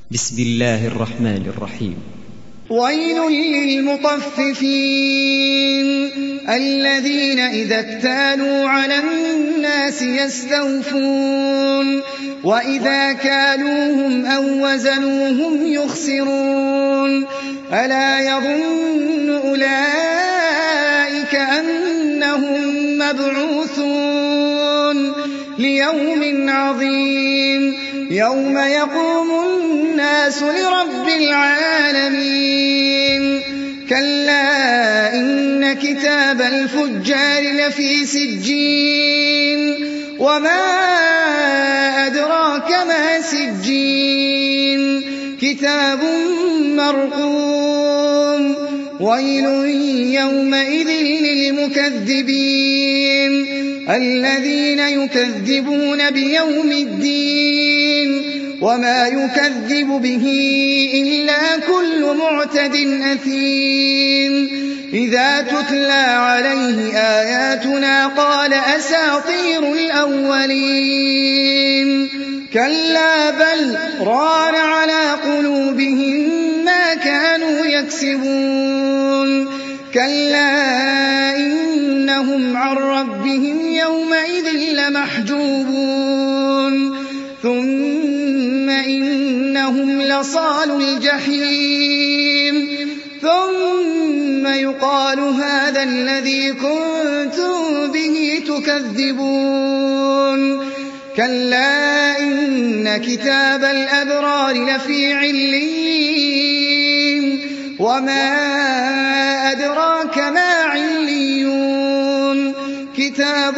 بسم الله الرحمن الرحيم. ويل للمطففين الذين إذا اكتالوا على الناس يستوفون وإذا كالوهم أو وزنوهم يخسرون ألا يظن أولئك أنهم مبعوثون ليوم عظيم يوم يقوم الناس لرب العالمين كلا إن كتاب الفجار لفي سجين وما أدراك ما سجين كتاب مرقوم ويل يومئذ للمكذبين الذين يكذبون بيوم الدين وما يكذب به إلا كل معتد أثيم إذا تتلى عليه آياتنا قال أساطير الأولين كلا بل ران على قلوبهم ما كانوا يكسبون كلا إنهم عن ربهم يومئذ لمحجوبون ثم إنهم لصالوا الجحيم ثم يقال هذا الذي كنتم به تكذبون كلا إن كتاب الأبرار لفي عليين وما أدراك ما عليون كتاب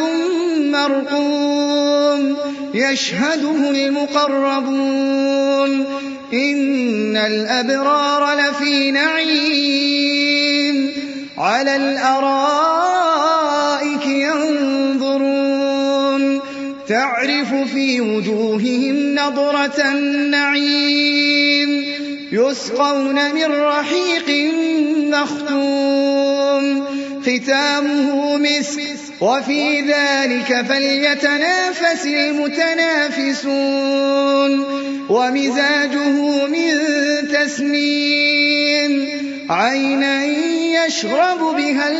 مرقوم يشهده المقربون إن الأبرار لفي نعيم على الأرائك ينظرون تعرف في وجوههم نضرة النعيم يسقون من رحيق مختوم ختامه مسك وفي ذلك فليتنافس المتنافسون ومزاجه من تسنيم عينا يشرب بها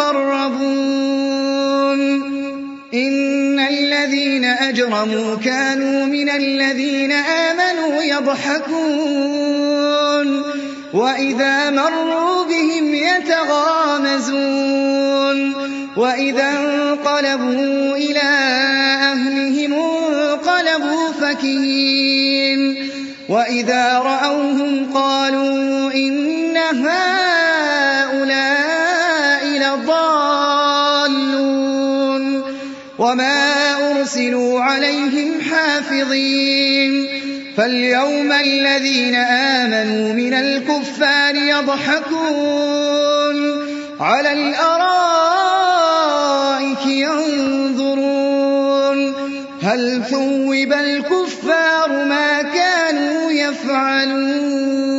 المقربون إن الذين أجرموا كانوا من الذين آمنوا يضحكون وإذا مروا بهم يتغامزون وإذا انقلبوا إلى أهلهم انقلبوا فكهين وإذا رأوهم قالوا إن هؤلاء لضالون وما أرسلوا عليهم حافظين فاليوم الذين آمنوا من الكفار يضحكون على الأرائك ينظرون هل ثوب الكفار ما كانوا يفعلون